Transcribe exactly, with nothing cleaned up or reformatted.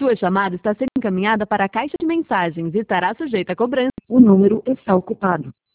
Sua chamada está sendo encaminhada para a caixa de mensagens e estará sujeita a cobrança. O número está ocupado.